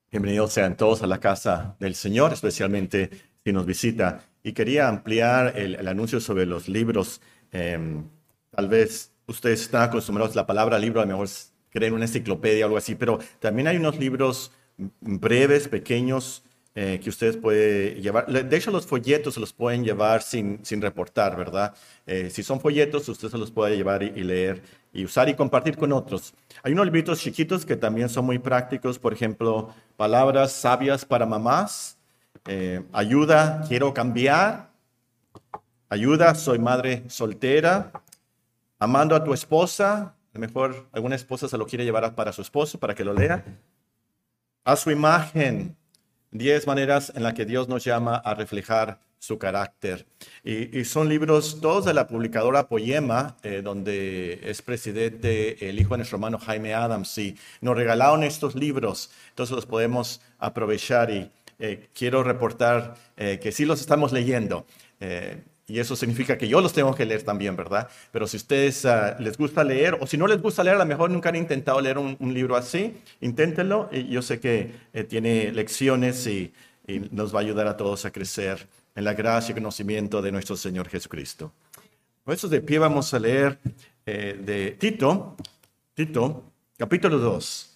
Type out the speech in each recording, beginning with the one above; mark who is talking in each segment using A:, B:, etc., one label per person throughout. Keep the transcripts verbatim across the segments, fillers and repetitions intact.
A: Bienvenidos sean todos a la casa del Señor, especialmente si nos visita. Y quería ampliar el, el anuncio sobre los libros. Eh, tal vez ustedes están acostumbrados a la palabra libro, a lo mejor creen una enciclopedia o algo así, pero también hay unos libros breves, pequeños, eh, que ustedes pueden llevar. De hecho, los folletos se los pueden llevar sin, sin reportar, ¿verdad? Eh, si son folletos, usted se los puede llevar y, y leer y usar y compartir con otros. Hay unos libritos chiquitos que también son muy prácticos, por ejemplo, palabras sabias para mamás, eh, ayuda, quiero cambiar, ayuda, soy madre soltera, amando a tu esposa, a lo mejor alguna esposa se lo quiere llevar para su esposo para que lo lea, a su imagen, diez maneras en las que Dios nos llama a reflejar su carácter. Y, y son libros todos de la publicadora Poema, eh, donde es presidente el hijo de nuestro hermano Jaime Adams, y nos regalaron estos libros, entonces los podemos aprovechar y eh, quiero reportar eh, que sí los estamos leyendo. Eh, y eso significa que yo los tengo que leer también, ¿verdad? Pero si a ustedes uh, les gusta leer, o si no les gusta leer, a lo mejor nunca han intentado leer un, un libro así, inténtenlo. Y yo sé que eh, tiene lecciones y, y nos va a ayudar a todos a crecer en la gracia y conocimiento de nuestro Señor Jesucristo. Por eso de pie vamos a leer eh, de Tito, Tito, capítulo dos.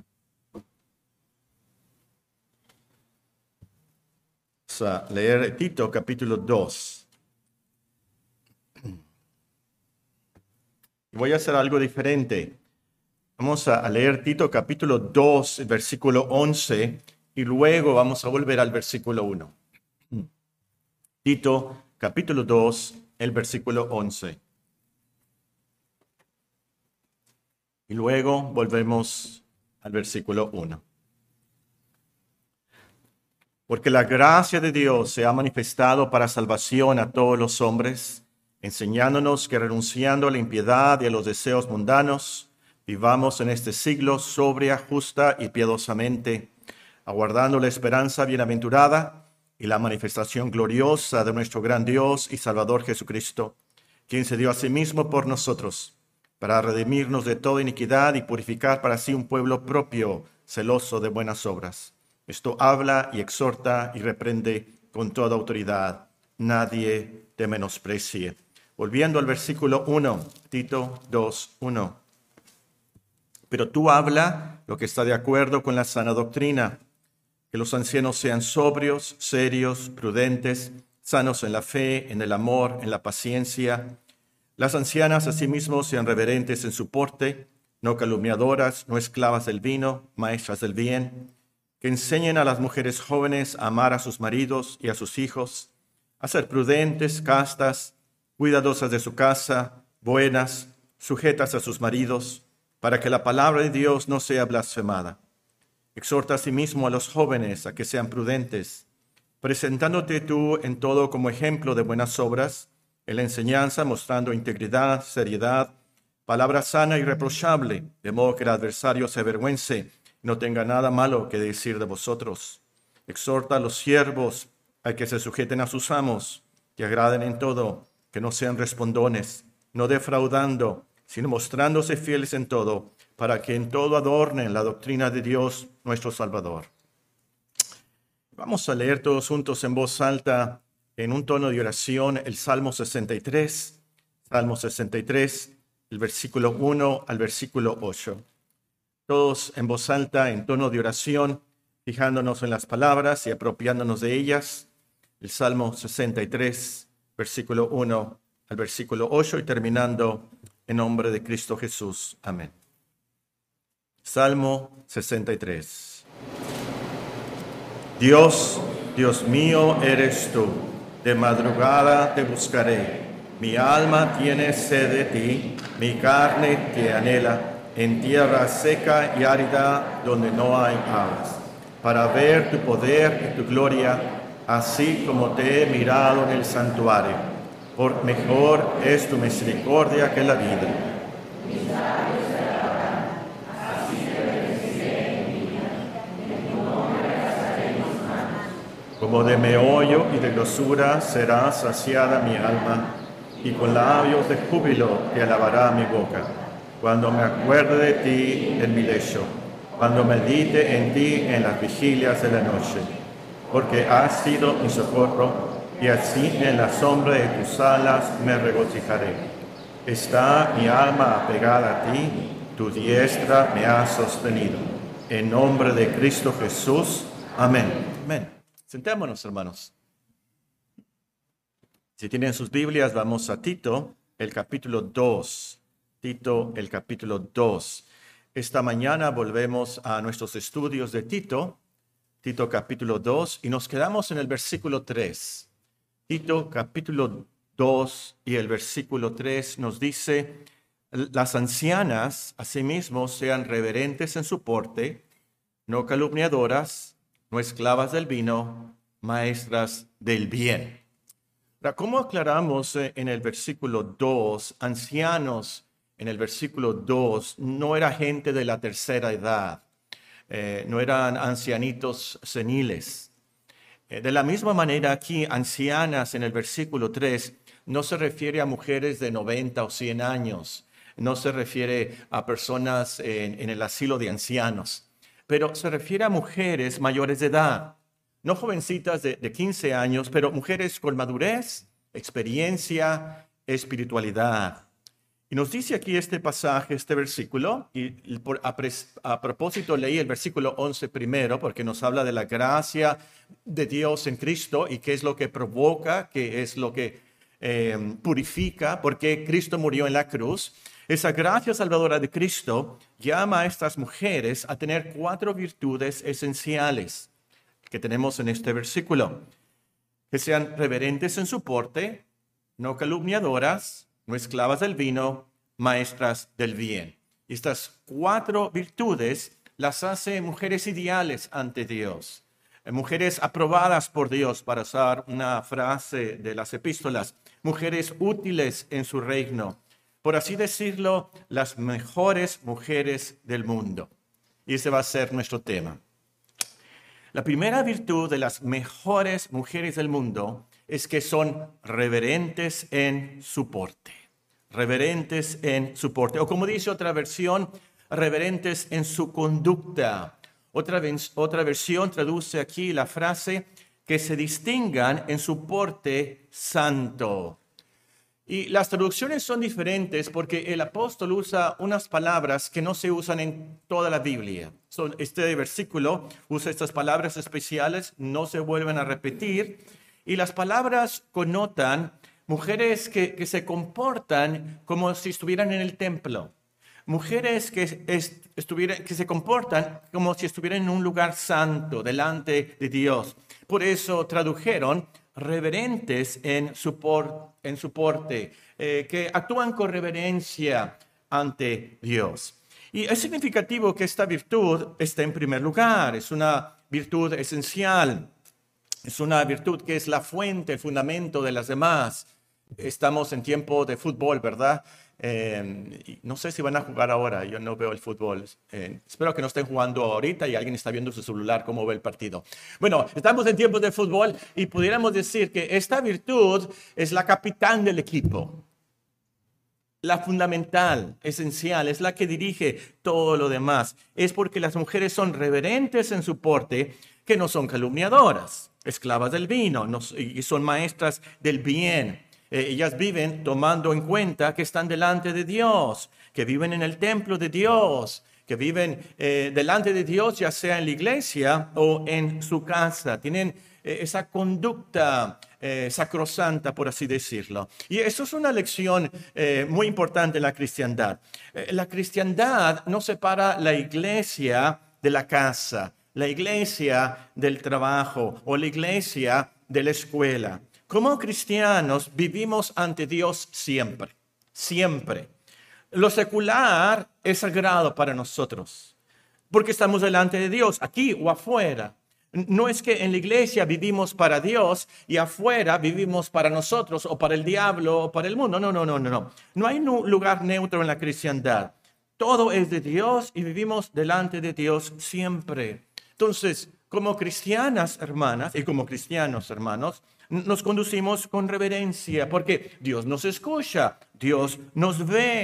A: Vamos a leer Tito, capítulo dos. Voy a hacer algo diferente. Vamos a leer Tito capítulo dos, versículo once, y luego vamos a volver al versículo uno. Tito capítulo dos, el versículo once. Y luego volvemos al versículo uno. Porque la gracia de Dios se ha manifestado para salvación a todos los hombres, enseñándonos que renunciando a la impiedad y a los deseos mundanos, vivamos en este siglo sobria, justa y piadosamente, aguardando la esperanza bienaventurada y la manifestación gloriosa de nuestro gran Dios y Salvador Jesucristo, quien se dio a sí mismo por nosotros, para redimirnos de toda iniquidad y purificar para sí un pueblo propio, celoso de buenas obras. Esto habla y exhorta y reprende con toda autoridad. Nadie te menosprecie. Volviendo al versículo uno, Tito dos, uno. Pero tú habla lo que está de acuerdo con la sana doctrina, que los ancianos sean sobrios, serios, prudentes, sanos en la fe, en el amor, en la paciencia. Las ancianas asimismo sean reverentes en su porte, no calumniadoras, no esclavas del vino, maestras del bien, que enseñen a las mujeres jóvenes a amar a sus maridos y a sus hijos, a ser prudentes, castas, cuidadosas de su casa, buenas, sujetas a sus maridos, para que la palabra de Dios no sea blasfemada. Exhorta asimismo a los jóvenes a que sean prudentes, presentándote tú en todo como ejemplo de buenas obras, en la enseñanza mostrando integridad, seriedad, palabra sana y irreprochable, de modo que el adversario se avergüence y no tenga nada malo que decir de vosotros. Exhorta a los siervos a que se sujeten a sus amos, que agraden en todo, que no sean respondones, no defraudando, sino mostrándose fieles en todo, para que en todo adornen la doctrina de Dios nuestro Salvador. Vamos a leer todos juntos en voz alta, en un tono de oración, el Salmo sesenta y tres, Salmo sesenta y tres, el versículo uno al versículo ocho. Todos en voz alta, en tono de oración, fijándonos en las palabras y apropiándonos de ellas. El Salmo sesenta y tres, versículo uno al versículo ocho, y terminando en nombre de Cristo Jesús. Amén. Salmo sesenta y tres. Dios, Dios mío eres tú, de madrugada te buscaré. Mi alma tiene sed de ti, mi carne te anhela, en tierra seca y árida donde no hay aguas, para ver tu poder y tu gloria, así como te he mirado en el santuario. Por mejor es tu misericordia que la vida. Como de meollo y de grosura será saciada mi alma, y con labios de júbilo te alabará mi boca, cuando me acuerde de ti en mi lecho. cuando medite en ti en las vigilias de la noche, porque has sido mi socorro, y así en la sombra de tus alas me regocijaré. Está mi alma apegada a ti, tu diestra me ha sostenido. En nombre de Cristo Jesús. Amén. Amén. Sentémonos, hermanos. Si tienen sus Biblias, vamos a Tito, el capítulo dos. Tito, el capítulo dos. Esta mañana volvemos a nuestros estudios de Tito, Tito capítulo dos, y nos quedamos en el versículo tres. Tito capítulo dos y el versículo tres nos dice: las ancianas, asimismo, sean reverentes en su porte, no calumniadoras, no esclavas del vino, maestras del bien. Ahora, ¿cómo aclaramos en el versículo dos? Ancianos, en el versículo dos, no era gente de la tercera edad, eh, no eran ancianitos seniles. Eh, de la misma manera, aquí, ancianas, en el versículo tres, no se refiere a mujeres de noventa o cien años, no se refiere a personas en, en el asilo de ancianos, pero se refiere a mujeres mayores de edad. No jovencitas de, de quince años, pero mujeres con madurez, experiencia, espiritualidad. Y nos dice aquí este pasaje, este versículo, y por, a, a propósito leí el versículo once primero, porque nos habla de la gracia de Dios en Cristo y qué es lo que provoca, qué es lo que eh, purifica, porque Cristo murió en la cruz. Esa gracia salvadora de Cristo llama a estas mujeres a tener cuatro virtudes esenciales que tenemos en este versículo: que sean reverentes en su porte, no calumniadoras, no esclavas del vino, maestras del bien. Y estas cuatro virtudes las hace mujeres ideales ante Dios, mujeres aprobadas por Dios, para usar una frase de las epístolas, mujeres útiles en su reino, por así decirlo, las mejores mujeres del mundo. Y ese va a ser nuestro tema. La primera virtud de las mejores mujeres del mundo es que son reverentes en su porte. Reverentes en su porte. O como dice otra versión, reverentes en su conducta. Otra, otra versión traduce aquí la frase que se distingan en su porte santo. Y las traducciones son diferentes porque el apóstol usa unas palabras que no se usan en toda la Biblia. Este versículo usa estas palabras especiales, no se vuelven a repetir. Y las palabras connotan mujeres que, que se comportan como si estuvieran en el templo. Mujeres que, est, estuvieran, que se comportan como si estuvieran en un lugar santo, delante de Dios. Por eso tradujeron reverentes en su, por, en su porte, eh, que actúan con reverencia ante Dios. Y es significativo que esta virtud esté en primer lugar, es una virtud esencial, es una virtud que es la fuente, el fundamento de las demás. Estamos en tiempo de fútbol, ¿verdad? Eh, no sé si van a jugar ahora, yo no veo el fútbol. Eh, espero que no estén jugando ahorita y alguien está viendo su celular cómo ve el partido. Bueno, estamos en tiempos de fútbol y pudiéramos decir que esta virtud es la capitán del equipo. La fundamental, esencial, es la que dirige todo lo demás. Es porque las mujeres son reverentes en su porte, que no son calumniadoras, esclavas del vino, no, y son maestras del bien. Eh, ellas viven tomando en cuenta que están delante de Dios, que viven en el templo de Dios, que viven eh, delante de Dios, ya sea en la iglesia o en su casa. Tienen eh, esa conducta eh, sacrosanta, por así decirlo. Y eso es una lección eh, muy importante en la cristiandad. Eh, la cristiandad no separa la iglesia de la casa, la iglesia del trabajo o la iglesia de la escuela. Como cristianos vivimos ante Dios siempre, siempre. Lo secular es sagrado para nosotros, porque estamos delante de Dios, aquí o afuera. No es que en la iglesia vivimos para Dios y afuera vivimos para nosotros o para el diablo o para el mundo. No, no, no, no, no. No hay un lugar neutro en la cristiandad. Todo es de Dios y vivimos delante de Dios siempre. Entonces, como cristianas, hermanas, y como cristianos, hermanos, nos conducimos con reverencia porque Dios nos escucha, Dios nos ve.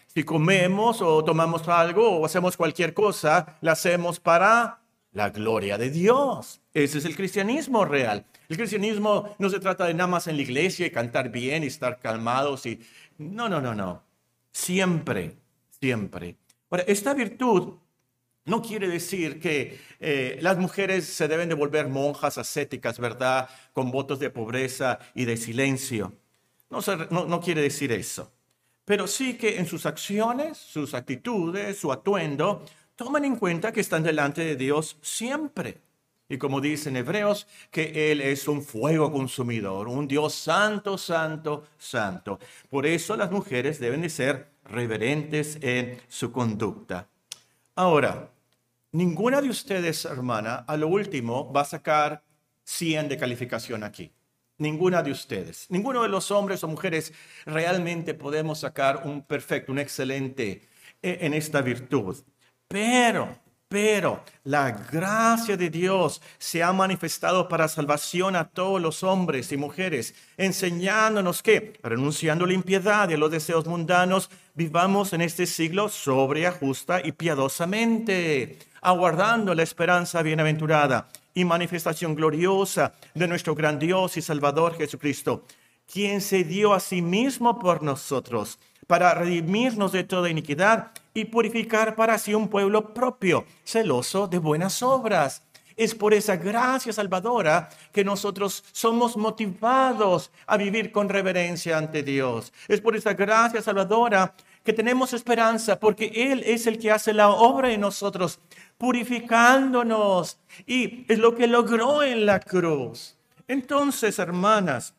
A: Si comemos o tomamos algo o hacemos cualquier cosa, la hacemos para la gloria de Dios. Ese es el cristianismo real. El cristianismo no se trata de nada más en la iglesia y cantar bien y estar calmados. Y... No, no, no, no. Siempre, siempre. Ahora, esta virtud no quiere decir que eh, las mujeres se deben de volver monjas ascéticas, ¿verdad? Con votos de pobreza y de silencio. No, se, no, no quiere decir eso. Pero sí que en sus acciones, sus actitudes, su atuendo, toman en cuenta que están delante de Dios siempre. Y como dicen Hebreos, que Él es un fuego consumidor, un Dios santo, santo, santo. Por eso las mujeres deben de ser reverentes en su conducta. Ahora, ninguna de ustedes, hermana, a lo último va a sacar cien de calificación aquí. Ninguna de ustedes. Ninguno de los hombres o mujeres realmente podemos sacar un perfecto, un excelente en esta virtud. Pero, pero, la gracia de Dios se ha manifestado para salvación a todos los hombres y mujeres, enseñándonos que, renunciando a la impiedad y a los deseos mundanos, vivamos en este siglo sobria, justa y piadosamente, aguardando la esperanza bienaventurada y manifestación gloriosa de nuestro gran Dios y Salvador Jesucristo, quien se dio a sí mismo por nosotros, para redimirnos de toda iniquidad y purificar para sí un pueblo propio, celoso de buenas obras. Es por esa gracia salvadora que nosotros somos motivados a vivir con reverencia ante Dios. Es por esa gracia salvadora que tenemos esperanza, porque Él es el que hace la obra en nosotros, purificándonos. Y es lo que logró en la cruz. Entonces, hermanas,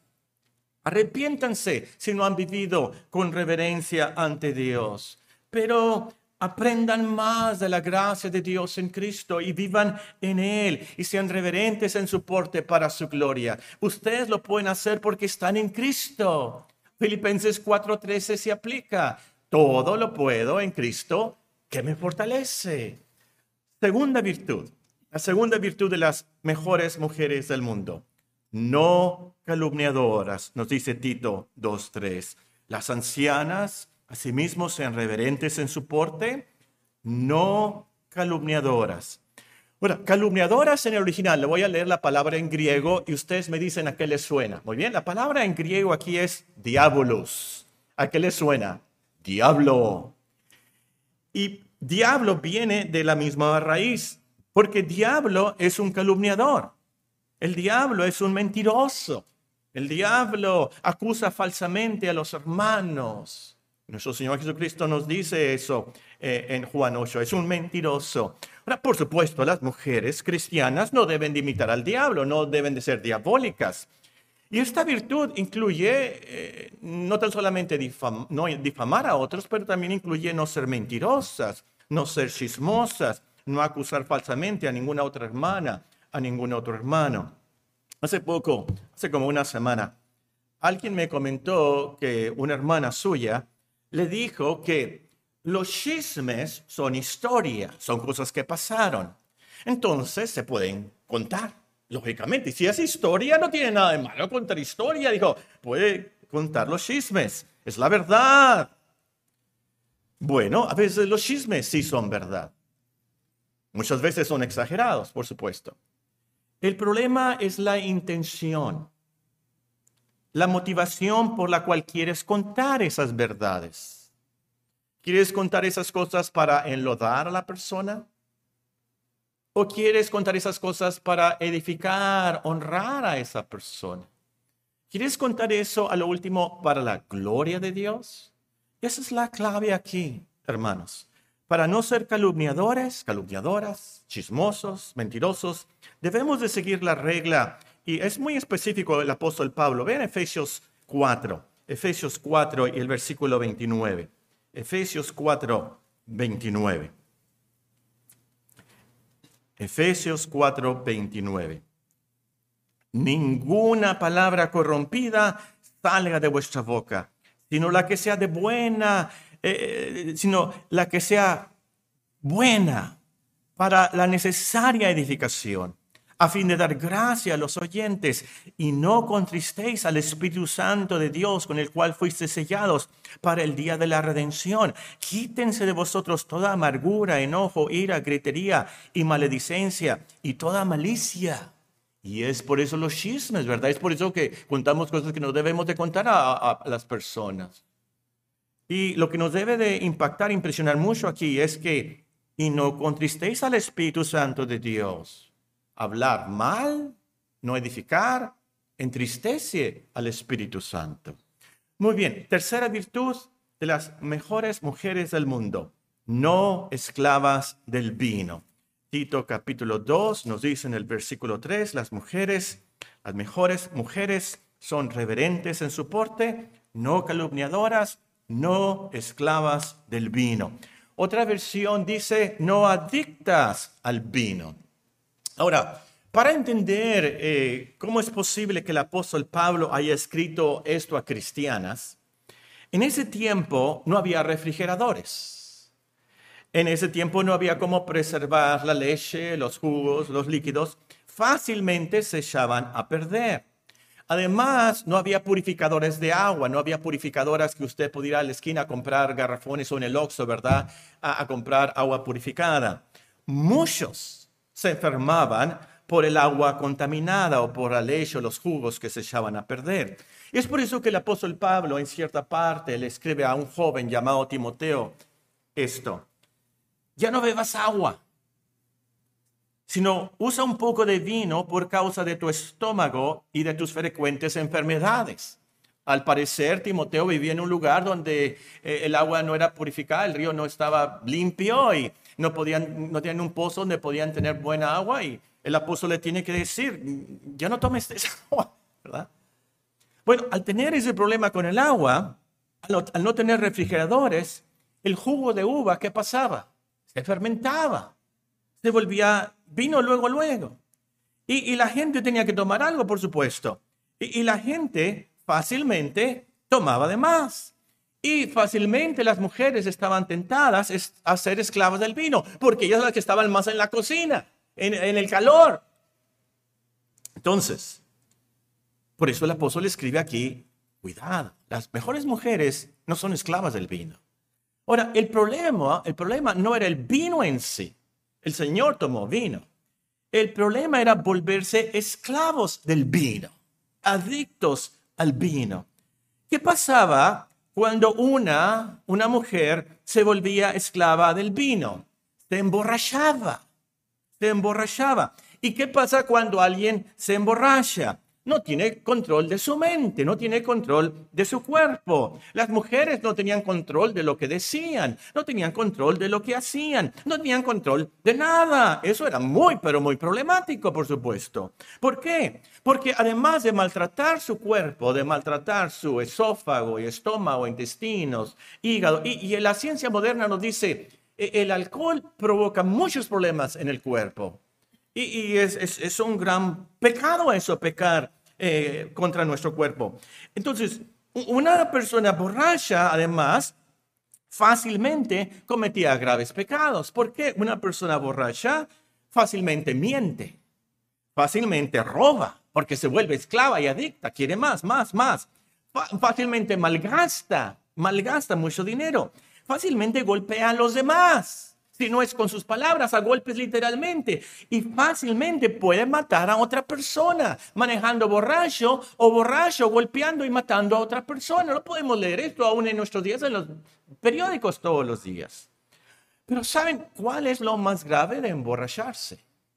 A: arrepiéntanse si no han vivido con reverencia ante Dios. Pero aprendan más de la gracia de Dios en Cristo y vivan en Él y sean reverentes en su porte para su gloria. Ustedes lo pueden hacer porque están en Cristo. Filipenses cuatro trece se aplica. Todo lo puedo en Cristo que me fortalece. Segunda virtud. La segunda virtud de las mejores mujeres del mundo. No calumniadoras, nos dice Tito dos tres. Las ancianas, asimismo, sean reverentes en su porte, no calumniadoras. Bueno, calumniadoras en el original, le voy a leer la palabra en griego y ustedes me dicen a qué les suena. Muy bien, la palabra en griego aquí es diabolos. ¿A qué les suena? Diablo. Y diablo viene de la misma raíz, porque diablo es un calumniador. El diablo es un mentiroso. El diablo acusa falsamente a los hermanos. Nuestro Señor Jesucristo nos dice eso eh, en Juan ocho. Es un mentiroso. Ahora, por supuesto, las mujeres cristianas no deben de imitar al diablo, no deben de ser diabólicas. Y esta virtud incluye eh, no tan solamente difam- no difamar a otros, pero también incluye no ser mentirosas, no ser chismosas, no acusar falsamente a ninguna otra hermana, a ningún otro hermano. Hace poco, hace como una semana, alguien me comentó que una hermana suya le dijo que los chismes son historia, son cosas que pasaron. Entonces se pueden contar, lógicamente. Y si es historia, no tiene nada de malo contar historia. Dijo, puede contar los chismes, es la verdad. Bueno, a veces los chismes sí son verdad. Muchas veces son exagerados, por supuesto. El problema es la intención, la motivación por la cual quieres contar esas verdades. ¿Quieres contar esas cosas para enlodar a la persona? ¿O quieres contar esas cosas para edificar, honrar a esa persona? ¿Quieres contar eso a lo último para la gloria de Dios? Esa es la clave aquí, hermanos. Para no ser calumniadores, calumniadoras, chismosos, mentirosos, debemos de seguir la regla. Y es muy específico el apóstol Pablo. Vean Efesios cuatro. Efesios cuatro y el versículo veintinueve. Efesios cuatro, veintinueve. Efesios cuatro, veintinueve. Ninguna palabra corrompida salga de vuestra boca, sino la que sea de buena, eh, sino la que sea buena para la necesaria edificación, a fin de dar gracia a los oyentes, y no contristéis al Espíritu Santo de Dios, con el cual fuisteis sellados para el día de la redención. Quítense de vosotros toda amargura, enojo, ira, gritería y maledicencia y toda malicia. Y es por eso los chismes, ¿verdad? Es por eso que contamos cosas que no debemos de contar a, a, a las personas. Y lo que nos debe de impactar, impresionar mucho aquí es que, y no contristéis al Espíritu Santo de Dios. Hablar mal, no edificar, entristece al Espíritu Santo. Muy bien, tercera virtud de las mejores mujeres del mundo: no esclavas del vino. Tito capítulo dos nos dice en el versículo tres, las mujeres, las mejores mujeres son reverentes en su porte, no calumniadoras, no esclavas del vino. Otra versión dice no adictas al vino. Ahora, para entender eh, cómo es posible que el apóstol Pablo haya escrito esto a cristianas, en ese tiempo no había refrigeradores. En ese tiempo no había cómo preservar la leche, los jugos, los líquidos. Fácilmente se echaban a perder. Además, no había purificadores de agua, no había purificadoras que usted pudiera ir a la esquina a comprar garrafones o en el Oxxo, ¿verdad? A, a comprar agua purificada. Muchos se enfermaban por el agua contaminada o por la leche o los jugos que se echaban a perder. Y es por eso que el apóstol Pablo, en cierta parte, le escribe a un joven llamado Timoteo esto: ya no bebas agua, sino usa un poco de vino por causa de tu estómago y de tus frecuentes enfermedades. Al parecer, Timoteo vivía en un lugar donde eh, el agua no era purificada, el río no estaba limpio y no podían, no tenían un pozo donde podían tener buena agua, y el apóstol le tiene que decir, ya no tomes esa agua, ¿verdad? Bueno, al tener ese problema con el agua, al no, al no tener refrigeradores, el jugo de uva, ¿qué pasaba? Se fermentaba, se volvía vino luego, luego. Y, y la gente tenía que tomar algo, por supuesto. Y, y la gente fácilmente tomaba de más. Y fácilmente las mujeres estaban tentadas a ser esclavas del vino, porque ellas eran las que estaban más en la cocina, en, en el calor. Entonces, por eso el apóstol escribe aquí, cuidado, las mejores mujeres no son esclavas del vino. Ahora, el problema, el problema no era el vino en sí. El Señor tomó vino. El problema era volverse esclavos del vino, adictos al vino. ¿Qué pasaba cuando una, una mujer se volvía esclava del vino? Se emborrachaba, se emborrachaba. ¿Y qué pasa cuando alguien se emborracha? No tiene control de su mente, no tiene control de su cuerpo. Las mujeres no tenían control de lo que decían, no tenían control de lo que hacían, no tenían control de nada. Eso era muy, pero muy problemático, por supuesto. ¿Por qué? Porque además de maltratar su cuerpo, de maltratar su esófago y estómago, intestinos, hígado, y, y la ciencia moderna nos dice, el alcohol provoca muchos problemas en el cuerpo. Y, y es, es, es un gran pecado eso, pecar eh, contra nuestro cuerpo. Entonces, una persona borracha, además, fácilmente cometía graves pecados. ¿Por qué? Una persona borracha fácilmente miente, fácilmente roba, porque se vuelve esclava y adicta, quiere más, más, más. Fácilmente malgasta, malgasta mucho dinero. Fácilmente golpea a los demás. Si no es con sus palabras, a golpes literalmente. Y fácilmente puede matar a otra persona, manejando borracho o borracho, golpeando y matando a otra persona. No podemos leer esto aún en nuestros días en los periódicos todos los días. Pero ¿saben cuál es lo más grave de emborracharse?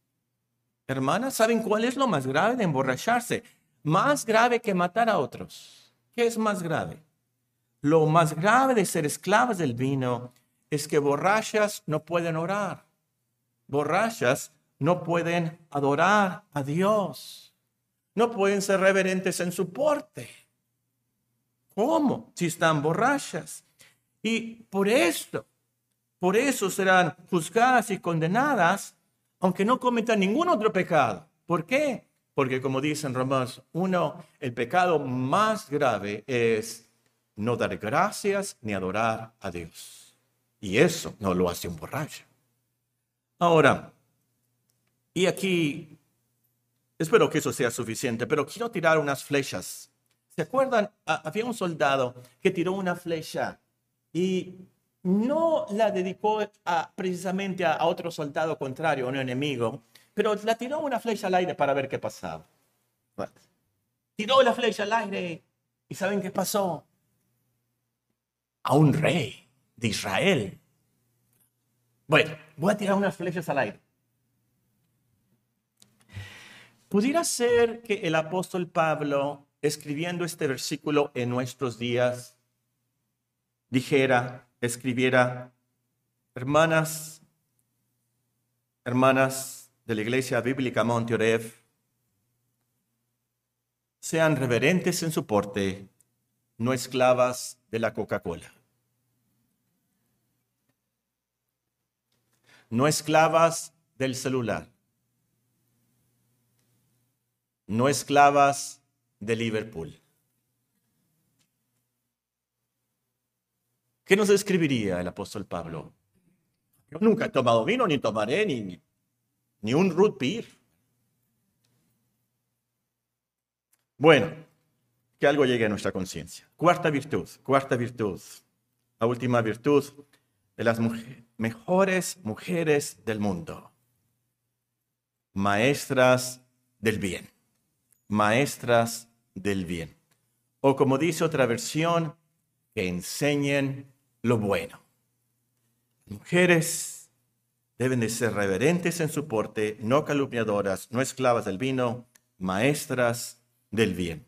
A: Hermanas, ¿saben cuál es lo más grave de emborracharse? Más grave que matar a otros. ¿Qué es más grave? Lo más grave de ser esclavas del vino es que borrachas no pueden orar. Borrachas no pueden adorar a Dios. No pueden ser reverentes en su porte. ¿Cómo? Si están borrachas. Y por esto, por eso serán juzgadas y condenadas, aunque no cometan ningún otro pecado. ¿Por qué? Porque como dice en Romanos uno, el pecado más grave es no dar gracias ni adorar a Dios. Y eso no lo hace un borracho. Ahora, y aquí Espero que eso sea suficiente, pero quiero tirar unas flechas. ¿Se acuerdan? Ah, había un soldado que tiró una flecha y no la dedicó a, precisamente a, a otro soldado contrario, a un enemigo, pero la tiró una flecha al aire para ver qué pasaba. Bueno, tiró la flecha al aire y ¿saben qué pasó? A un rey de Israel. Bueno, voy a tirar unas flechas al aire. Pudiera ser que el apóstol Pablo, escribiendo este versículo en nuestros días, dijera, escribiera, hermanas, hermanas de la Iglesia Bíblica Monte Oreb, sean reverentes en su porte, no esclavas de la Coca-Cola. No esclavas del celular. No esclavas de Liverpool. ¿Qué nos escribiría el apóstol Pablo? Yo nunca he tomado vino, ni tomaré, ni, ni un root beer. Bueno, que algo llegue a nuestra conciencia. Cuarta virtud, cuarta virtud, la última virtud de las mujer, mejores mujeres del mundo. Maestras del bien. Maestras del bien. O como dice otra versión, que enseñen lo bueno. Mujeres deben de ser reverentes en su porte, no calumniadoras, no esclavas del vino, maestras del bien.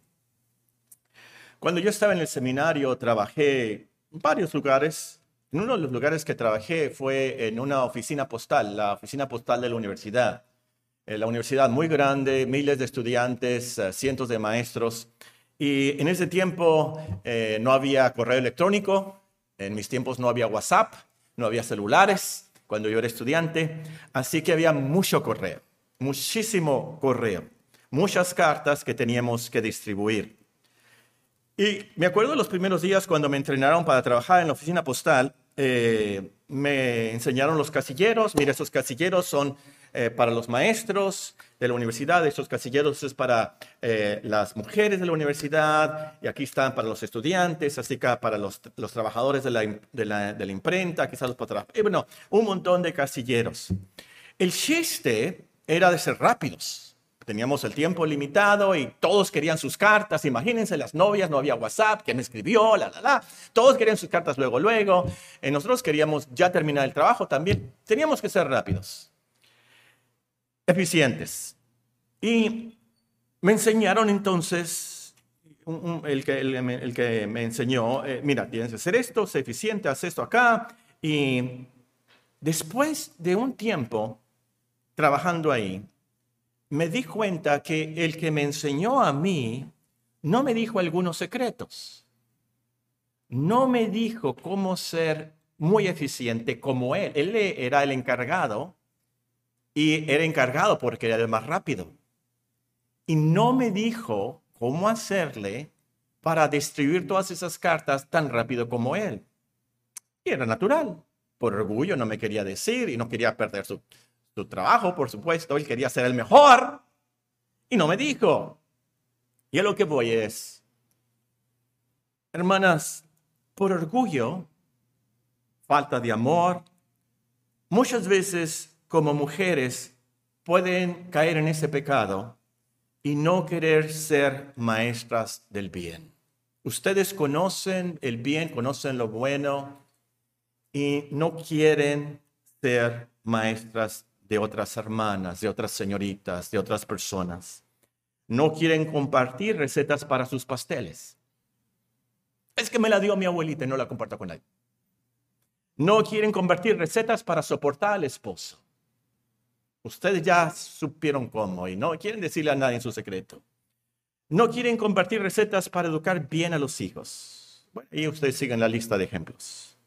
A: Cuando yo estaba en el seminario, trabajé en varios lugares. En uno de los lugares que trabajé fue en una oficina postal, la oficina postal de la universidad. La universidad muy grande, miles de estudiantes, cientos de maestros. Y en ese tiempo eh, no había correo electrónico, en mis tiempos no había WhatsApp, no había celulares cuando yo era estudiante, así que había mucho correo, muchísimo correo, muchas cartas que teníamos que distribuir. Y me acuerdo de los primeros días cuando me entrenaron para trabajar en la oficina postal, eh, me enseñaron los casilleros. Mira, esos casilleros son eh, para los maestros de la universidad, estos casilleros es para eh, las mujeres de la universidad, y aquí están para los estudiantes, así que para los, los trabajadores de la, de, la, de la imprenta, quizás los patrones. Y bueno, un montón de casilleros. El chiste era de ser rápidos. Teníamos el tiempo limitado y todos querían sus cartas. Imagínense, las novias, no había WhatsApp, quién escribió, la, la, la. Todos querían sus cartas luego, luego. Eh, nosotros queríamos ya terminar el trabajo también. Teníamos que ser rápidos, eficientes. Y me enseñaron entonces, un, un, el, que, el, el que me enseñó, eh, mira, tienes que hacer esto, sé eficiente, haz esto acá. Y después de un tiempo trabajando ahí, me di cuenta que el que me enseñó a mí no me dijo algunos secretos. No me dijo cómo ser muy eficiente como él. Él era el encargado y era encargado porque era el más rápido. Y no me dijo cómo hacerle para distribuir todas esas cartas tan rápido como él. Y era natural. Por orgullo no me quería decir y no quería perder su... su trabajo, por supuesto. Él quería ser el mejor y no me dijo. Y a lo que voy es, hermanas, por orgullo, falta de amor, muchas veces como mujeres pueden caer en ese pecado y no querer ser maestras del bien. Ustedes conocen el bien, conocen lo bueno y no quieren ser maestras de otras hermanas, de otras señoritas, de otras personas. No quieren compartir recetas para sus pasteles. Es que me la dio mi abuelita y no la comparto con nadie. No quieren compartir recetas para soportar al esposo. Ustedes ya supieron cómo y no quieren decirle a nadie en su secreto. No quieren compartir recetas para educar bien a los hijos. Bueno, y ustedes siguen la lista de ejemplos.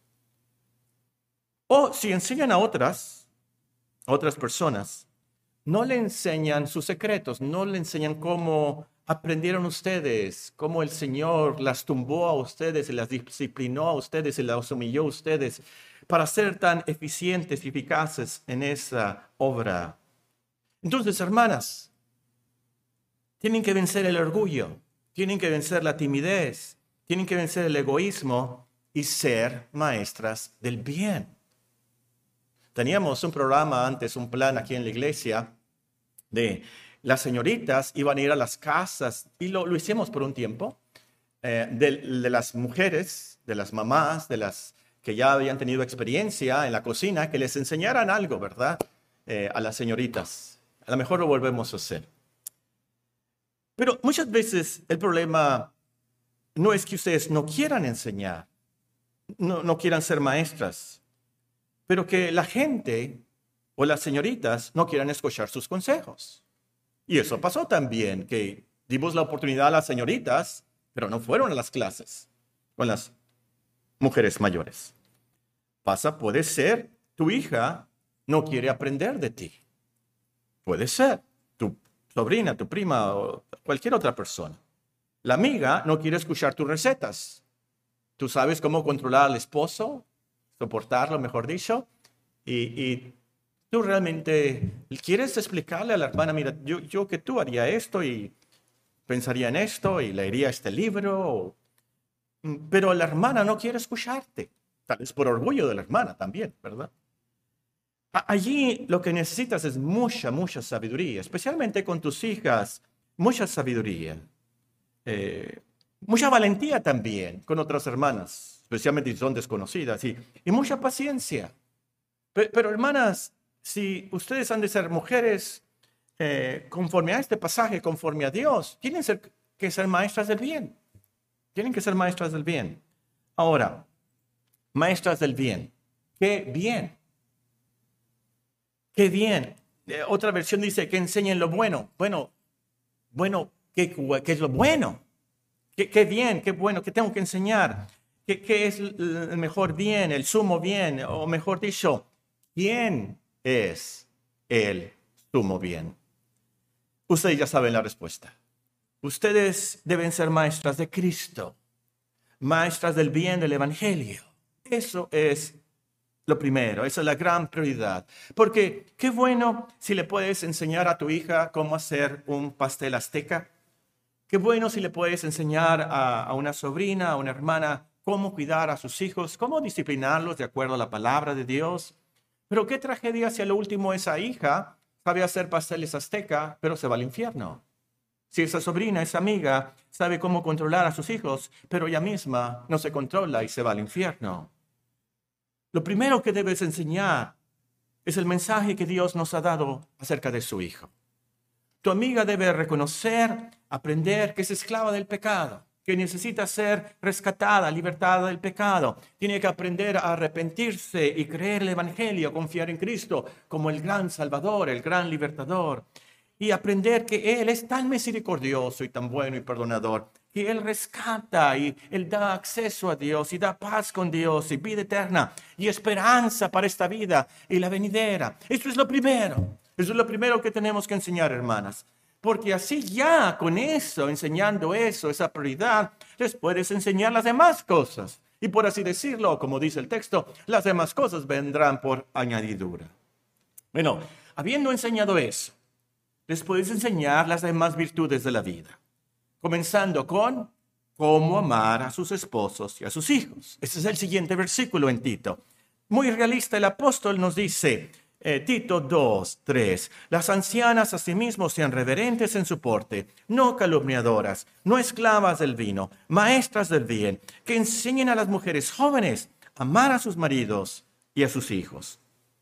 A: O si enseñan a otras, otras personas, no le enseñan sus secretos, no le enseñan cómo aprendieron ustedes, cómo el Señor las tumbó a ustedes y las disciplinó a ustedes y las humilló a ustedes para ser tan eficientes y eficaces en esa obra. Entonces, hermanas, Tienen que vencer el orgullo, tienen que vencer la timidez, tienen que vencer el egoísmo y ser maestras del bien. Teníamos un programa antes, un plan aquí en la iglesia, de las señoritas iban a ir a las casas, y lo, lo hicimos por un tiempo, eh, de, de las mujeres, de las mamás, de las que ya habían tenido experiencia en la cocina, que les enseñaran algo, ¿verdad? Eh, a las señoritas. A lo mejor lo volvemos a hacer. Pero muchas veces el problema no es que ustedes no quieran enseñar, no, no quieran ser maestras, pero que la gente o las señoritas no quieran escuchar sus consejos. Y eso pasó también, que dimos la oportunidad a las señoritas, pero no fueron a las clases con las mujeres mayores. Pasa, puede ser, tu hija no quiere aprender de ti. Puede ser, tu sobrina, tu prima o cualquier otra persona. La amiga no quiere escuchar tus recetas. Tú sabes cómo controlar al esposo, soportarlo, mejor dicho, y, y tú realmente quieres explicarle a la hermana, mira, yo, yo que tú haría esto y pensaría en esto y leería este libro, pero la hermana no quiere escucharte. Tal vez por orgullo de la hermana también, ¿verdad? Allí lo que necesitas es mucha, mucha sabiduría, especialmente con tus hijas, mucha sabiduría. Eh, mucha valentía también con otras hermanas, especialmente si son desconocidas, y, y mucha paciencia. Pero, pero hermanas, si ustedes han de ser mujeres eh, conforme a este pasaje, conforme a Dios, tienen ser, que ser maestras del bien. Tienen que ser maestras del bien. Ahora, maestras del bien. ¿Qué bien? ¿Qué bien? Eh, otra versión dice que enseñen lo bueno. Bueno, bueno, ¿qué, qué es lo bueno? ¿Qué, qué bien? ¿Qué bueno? ¿Qué tengo que enseñar? ¿Qué, qué es el mejor bien? ¿El sumo bien? O mejor dicho, ¿quién es el sumo bien? Ustedes ya saben la respuesta. Ustedes deben ser maestras de Cristo, maestras del bien del Evangelio. Eso es lo primero, esa es la gran prioridad. Porque qué bueno si le puedes enseñar a tu hija cómo hacer un pastel azteca. Qué bueno si le puedes enseñar a, a una sobrina, a una hermana, cómo cuidar a sus hijos, cómo disciplinarlos de acuerdo a la palabra de Dios. Pero qué tragedia si a lo último esa hija sabe hacer pasteles azteca, pero se va al infierno. Si esa sobrina, esa amiga, sabe cómo controlar a sus hijos, pero ella misma no se controla y se va al infierno. Lo primero que debes enseñar es el mensaje que Dios nos ha dado acerca de su Hijo. Tu amiga debe reconocer, aprender que es esclava del pecado, que necesita ser rescatada, libertada del pecado. Tiene que aprender a arrepentirse y creer el Evangelio, confiar en Cristo como el gran Salvador, el gran libertador. Y aprender que Él es tan misericordioso y tan bueno y perdonador, que Él rescata y Él da acceso a Dios y da paz con Dios y vida eterna y esperanza para esta vida y la venidera. Eso es lo primero. Eso es lo primero que tenemos que enseñar, hermanas. Porque así ya con eso, enseñando eso, esa prioridad, les puedes enseñar las demás cosas. Y por así decirlo, como dice el texto, las demás cosas vendrán por añadidura. Bueno, habiendo enseñado eso, les puedes enseñar las demás virtudes de la vida. Comenzando con cómo amar a sus esposos y a sus hijos. Ese es el siguiente versículo en Tito. Muy realista el apóstol nos dice, eh, Tito dos, tres, las ancianas asimismo sean reverentes en su porte, no calumniadoras, no esclavas del vino, maestras del bien, que enseñen a las mujeres jóvenes a amar a sus maridos y a sus hijos.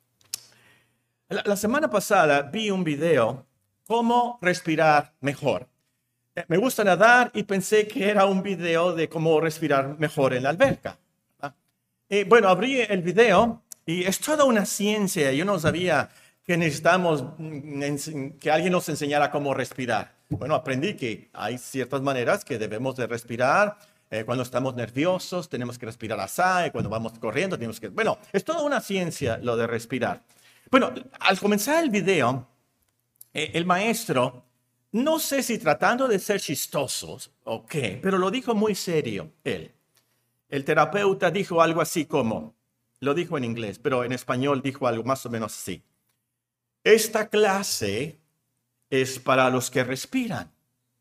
A: La, la semana pasada vi un video, cómo respirar mejor. Me gusta nadar y pensé que era un video de cómo respirar mejor en la alberca. Y bueno, abrí el video y es toda una ciencia. Yo no sabía que necesitamos que alguien nos enseñara cómo respirar. Bueno, aprendí que hay ciertas maneras que debemos de respirar. Eh, cuando estamos nerviosos tenemos que respirar así, cuando vamos corriendo tenemos que... Bueno, es toda una ciencia lo de respirar. Bueno, al comenzar el video, eh, el maestro... No sé si tratando de ser chistosos o qué, pero lo dijo muy serio él. El terapeuta dijo algo así como, lo dijo en inglés, pero en español dijo algo más o menos así. Esta clase es para los que respiran.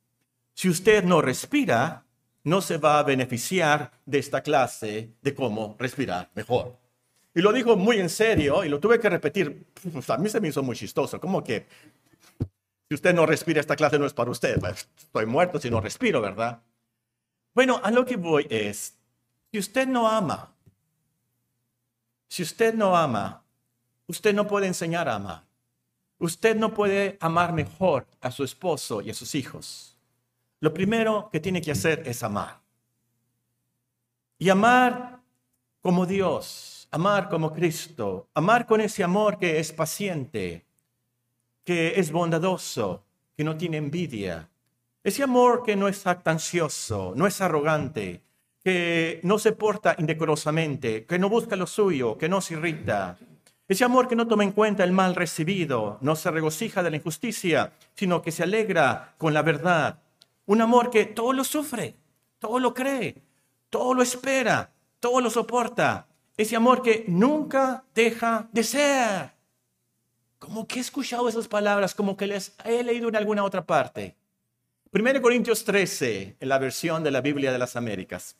A: Si usted no respira, no se va a beneficiar de esta clase de cómo respirar mejor. Y lo dijo muy en serio y lo tuve que repetir. Pues a mí se me hizo muy chistoso. Como que si usted no respira, esta clase no es para usted. Pues, estoy muerto si no respiro, ¿verdad? Bueno, a lo que voy es, si usted no ama, si usted no ama, usted no puede enseñar a amar. Usted no puede amar mejor a su esposo y a sus hijos. Lo primero que tiene que hacer es amar. Y amar como Dios, amar como Cristo, amar con ese amor que es paciente, que es bondadoso, que no tiene envidia. Ese amor que no es jactancioso, no es arrogante, que no se porta indecorosamente, que no busca lo suyo, que no se irrita. Ese amor que no toma en cuenta el mal recibido, no se regocija de la injusticia, sino que se alegra con la verdad. Un amor que todo lo sufre, todo lo cree, todo lo espera, todo lo soporta. Ese amor que nunca deja de ser. Como que he escuchado esas palabras, como que las he leído en alguna otra parte. primera Corintios trece, en la versión de la Biblia de las Américas.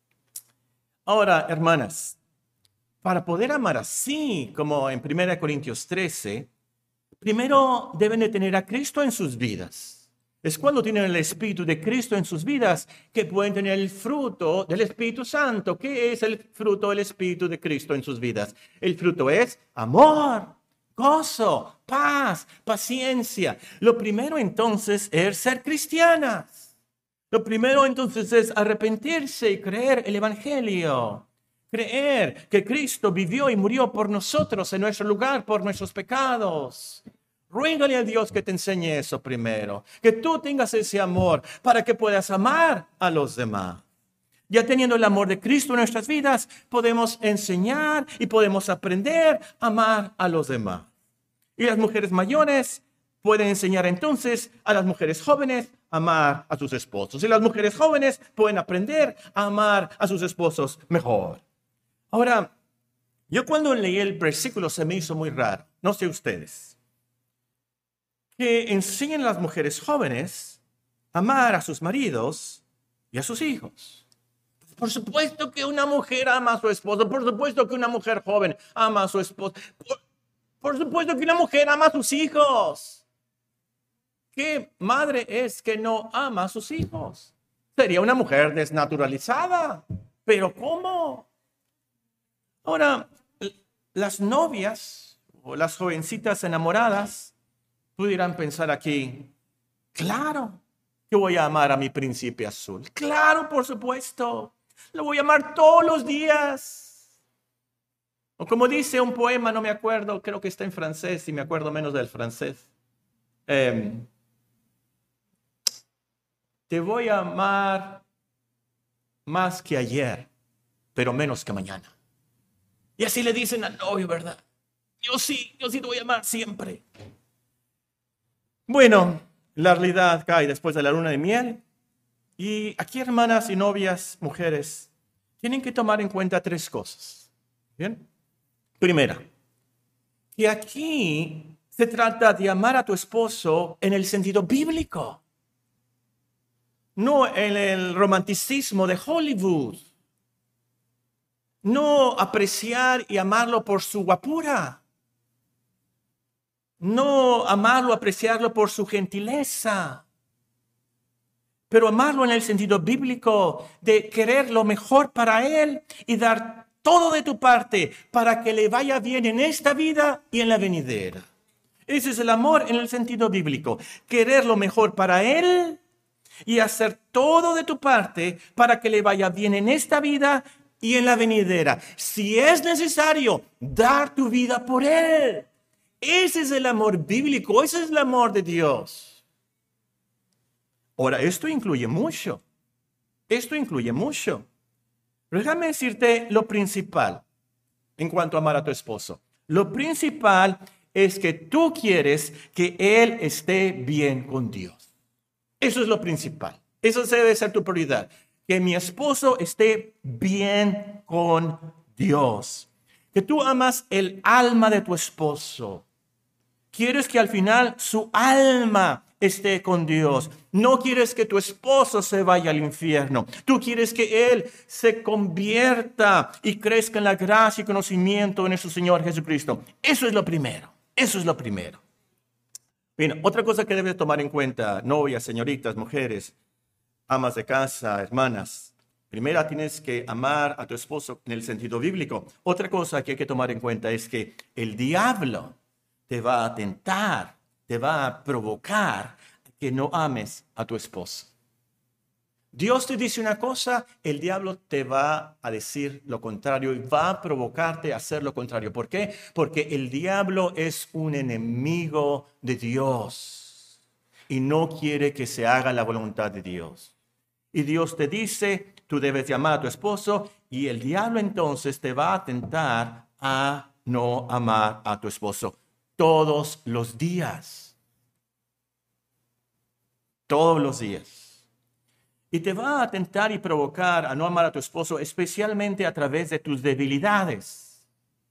A: Ahora, hermanas, para poder amar así, como en primera Corintios trece, primero deben de tener a Cristo en sus vidas. Es cuando tienen el Espíritu de Cristo en sus vidas que pueden tener el fruto del Espíritu Santo. ¿Qué es el fruto del Espíritu de Cristo en sus vidas? El fruto es amor, gozo, paz, paciencia. Lo primero entonces es ser cristianas. Lo primero entonces es arrepentirse y creer el Evangelio. Creer que Cristo vivió y murió por nosotros en nuestro lugar, por nuestros pecados. Ruégale a Dios que te enseñe eso primero. Que tú tengas ese amor para que puedas amar a los demás. Ya teniendo el amor de Cristo en nuestras vidas, podemos enseñar y podemos aprender a amar a los demás. Y las mujeres mayores pueden enseñar entonces a las mujeres jóvenes a amar a sus esposos. Y las mujeres jóvenes pueden aprender a amar a sus esposos mejor. Ahora, yo cuando leí el versículo se me hizo muy raro, no sé ustedes, que enseñen a las mujeres jóvenes a amar a sus maridos y a sus hijos. Por supuesto que una mujer ama a su esposo, por supuesto que una mujer joven ama a su esposo, por, por supuesto que una mujer ama a sus hijos. ¿Qué madre es que no ama a sus hijos? Sería una mujer desnaturalizada, pero ¿cómo? Ahora, las novias o las jovencitas enamoradas pudieran pensar aquí, claro que voy a amar a mi príncipe azul. Claro, por supuesto, lo voy a amar todos los días. O como dice un poema, no me acuerdo, creo que está en francés y me acuerdo menos del francés. Eh, te voy a amar más que ayer, pero menos que mañana. Y así le dicen al novio, ¿verdad? Yo sí, yo sí te voy a amar siempre. Bueno, la realidad cae después de la luna de miel. Y aquí, hermanas y novias, mujeres, tienen que tomar en cuenta tres cosas. ¿Bien? Primera, que aquí se trata de amar a tu esposo en el sentido bíblico. No en el romanticismo de Hollywood. No apreciar y amarlo por su guapura. No amarlo, apreciarlo por su gentileza. Pero amarlo en el sentido bíblico de querer lo mejor para él y dar todo de tu parte para que le vaya bien en esta vida y en la venidera. Ese es el amor en el sentido bíblico. Querer lo mejor para él y hacer todo de tu parte para que le vaya bien en esta vida y en la venidera. Si es necesario, dar tu vida por él. Ese es el amor bíblico, ese es el amor de Dios. Ahora, esto incluye mucho. Esto incluye mucho. Pero déjame decirte lo principal en cuanto a amar a tu esposo. Lo principal es que tú quieres que él esté bien con Dios. Eso es lo principal. Eso debe ser tu prioridad. Que mi esposo esté bien con Dios. Que tú amas el alma de tu esposo. Quieres que al final su alma esté con Dios. No quieres que tu esposo se vaya al infierno. Tú quieres que él se convierta y crezca en la gracia y conocimiento de nuestro Señor Jesucristo. Eso es lo primero. Eso es lo primero. Bien, otra cosa que debes tomar en cuenta, novias, señoritas, mujeres, amas de casa, hermanas. Primera, tienes que amar a tu esposo en el sentido bíblico. Otra cosa que hay que tomar en cuenta es que el diablo te va a tentar, te va a provocar que no ames a tu esposo. Dios te dice una cosa, el diablo te va a decir lo contrario y va a provocarte a hacer lo contrario. ¿Por qué? Porque el diablo es un enemigo de Dios y no quiere que se haga la voluntad de Dios. Y Dios te dice, tú debes de amar a tu esposo, y el diablo entonces te va a tentar a no amar a tu esposo todos los días. Todos los días. Y te va a tentar y provocar a no amar a tu esposo, especialmente a través de tus debilidades.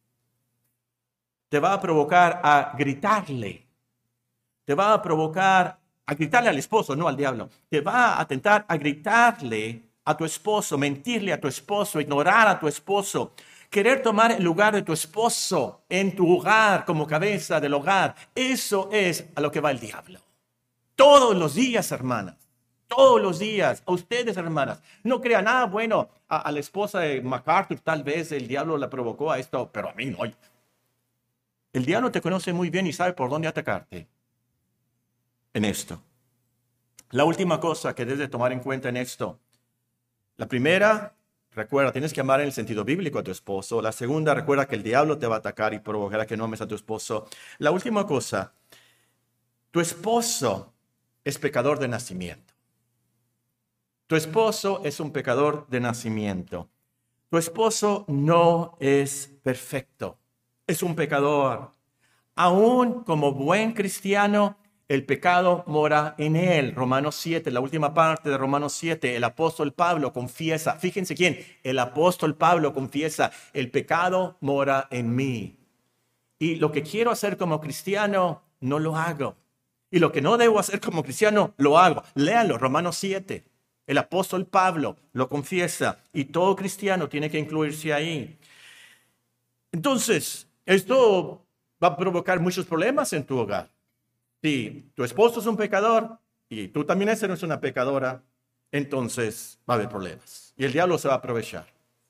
A: Te va a provocar a gritarle. Te va a provocar a gritarle al esposo, no al diablo. Te va a tentar a gritarle a tu esposo, mentirle a tu esposo, ignorar a tu esposo, querer tomar el lugar de tu esposo en tu hogar como cabeza del hogar. Eso es a lo que va el diablo. Todos los días, hermanas. Todos los días, a ustedes, hermanas, no crean nada bueno a, a la esposa de MacArthur, tal vez el diablo la provocó a esto, pero a mí no. El diablo te conoce muy bien y sabe por dónde atacarte en esto. La última cosa que debes de tomar en cuenta en esto, la primera, recuerda, tienes que amar en el sentido bíblico a tu esposo. La segunda, recuerda que el diablo te va a atacar y provocará que no ames a tu esposo. La última cosa, tu esposo es pecador de nacimiento. Tu esposo es un pecador de nacimiento. Tu esposo no es perfecto. Es un pecador. Aún como buen cristiano, el pecado mora en él. Romanos siete, la última parte de Romanos siete, el apóstol Pablo confiesa. Fíjense quién, el apóstol Pablo confiesa, el pecado mora en mí. Y lo que quiero hacer como cristiano, no lo hago. Y lo que no debo hacer como cristiano, lo hago. Léanlo, Romanos siete. El apóstol Pablo lo confiesa y todo cristiano tiene que incluirse ahí. Entonces, esto va a provocar muchos problemas en tu hogar. Si tu esposo es un pecador y tú también eres una pecadora, entonces va a haber problemas y el diablo se va a aprovechar.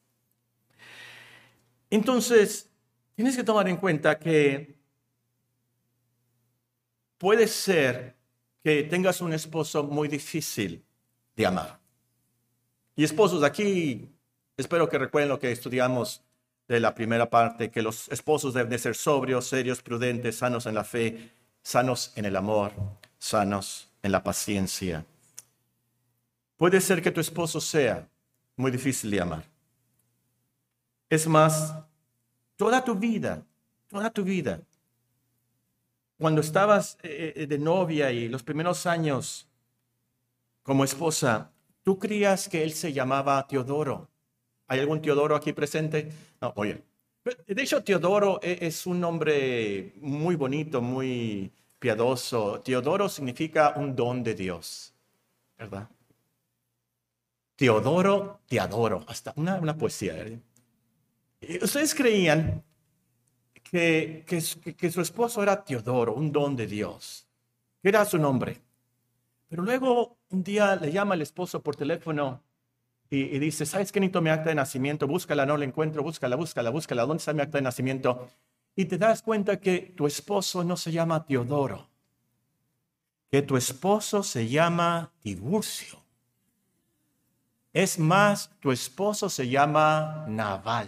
A: Entonces, tienes que tomar en cuenta que puede ser que tengas un esposo muy difícil de amar. Y esposos, aquí espero que recuerden lo que estudiamos de la primera parte, que los esposos deben de ser sobrios, serios, prudentes, sanos en la fe, sanos en el amor, sanos en la paciencia. Puede ser que tu esposo sea muy difícil de amar. Es más, toda tu vida, toda tu vida, cuando estabas eh, de novia y los primeros años como esposa, tú creías que él se llamaba Teodoro. ¿Hay algún Teodoro aquí presente? No, oye. De hecho, Teodoro es un nombre muy bonito, muy piadoso. Teodoro significa un don de Dios, ¿verdad? Teodoro, te adoro. Hasta una, una poesía, ¿verdad? ¿Ustedes creían que, que, que su esposo era Teodoro, un don de Dios? ¿Qué era su nombre? Pero luego un día le llama el esposo por teléfono y, y dice, ¿sabes qué? Necesito mi acta de nacimiento, búscala, no la encuentro, búscala, búscala, búscala, ¿dónde está mi acta de nacimiento? Y te das cuenta que tu esposo no se llama Teodoro, que tu esposo se llama Tiburcio. Es más, tu esposo se llama Nabal.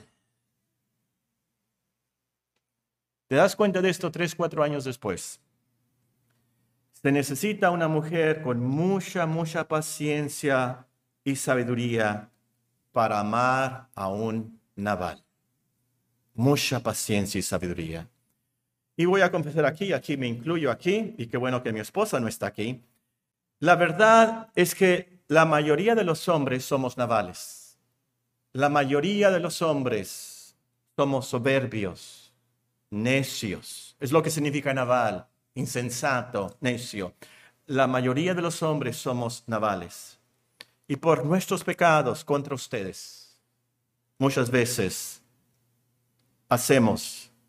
A: ¿Te das cuenta de esto tres, cuatro años después? Se necesita una mujer con mucha, mucha paciencia y sabiduría para amar a un Nabal. Mucha paciencia y sabiduría. Y voy a confesar aquí, aquí me incluyo aquí, y qué bueno que mi esposa no está aquí. La verdad es que la mayoría de los hombres somos Nabales. La mayoría de los hombres somos soberbios, necios. Es lo que significa Nabal. Insensato, necio. la mayoría de los hombres somos navales. Y por nuestros pecados contra ustedes, muchas veces hacemos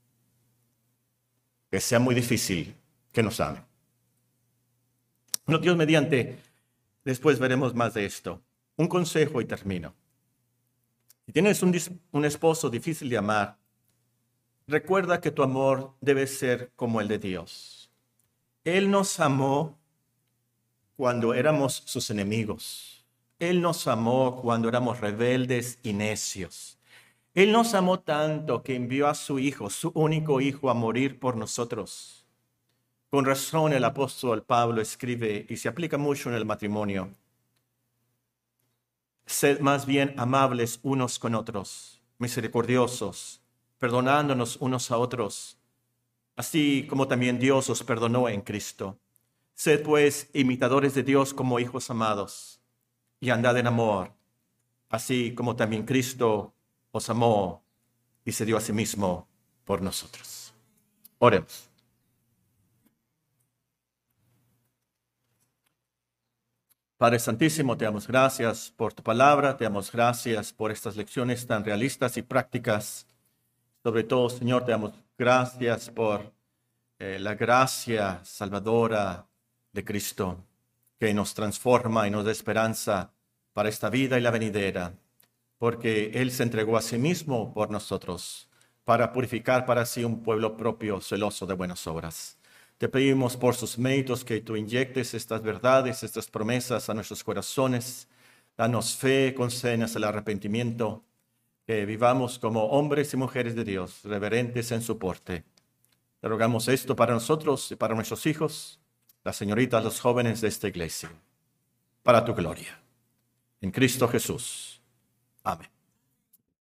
A: que sea muy difícil que nos amen. No, Dios mediante, después veremos más de esto. Un consejo y termino. Si tienes un, un esposo difícil de amar, recuerda que tu amor debe ser como el de Dios. Él nos amó cuando éramos sus enemigos. Él nos amó cuando éramos rebeldes y necios. Él nos amó tanto que envió a su Hijo, su único Hijo, a morir por nosotros. Con razón el apóstol Pablo escribe, y se aplica mucho en el matrimonio: sed más bien amables unos con otros, misericordiosos, perdonándonos unos a otros, así como también Dios os perdonó en Cristo. Sed pues imitadores de Dios como hijos amados, y andad en amor, así como también Cristo os amó y se dio a sí mismo por nosotros. Oremos. Padre Santísimo, te damos gracias por tu palabra, te damos gracias por estas lecciones tan realistas y prácticas. Sobre todo, Señor, te damos gracias por eh, la gracia salvadora de Cristo, que nos transforma y nos da esperanza para esta vida y la venidera, porque Él se entregó a sí mismo por nosotros, para purificar para sí un pueblo propio, celoso de buenas obras. Te pedimos por sus méritos que tú inyectes estas verdades, estas promesas a nuestros corazones. Danos fe, concédenos el arrepentimiento, que vivamos como hombres y mujeres de Dios, reverentes en su porte. Te rogamos esto para nosotros y para nuestros hijos, las señoritas, los jóvenes de esta iglesia, para tu gloria. En Cristo Jesús. Amén.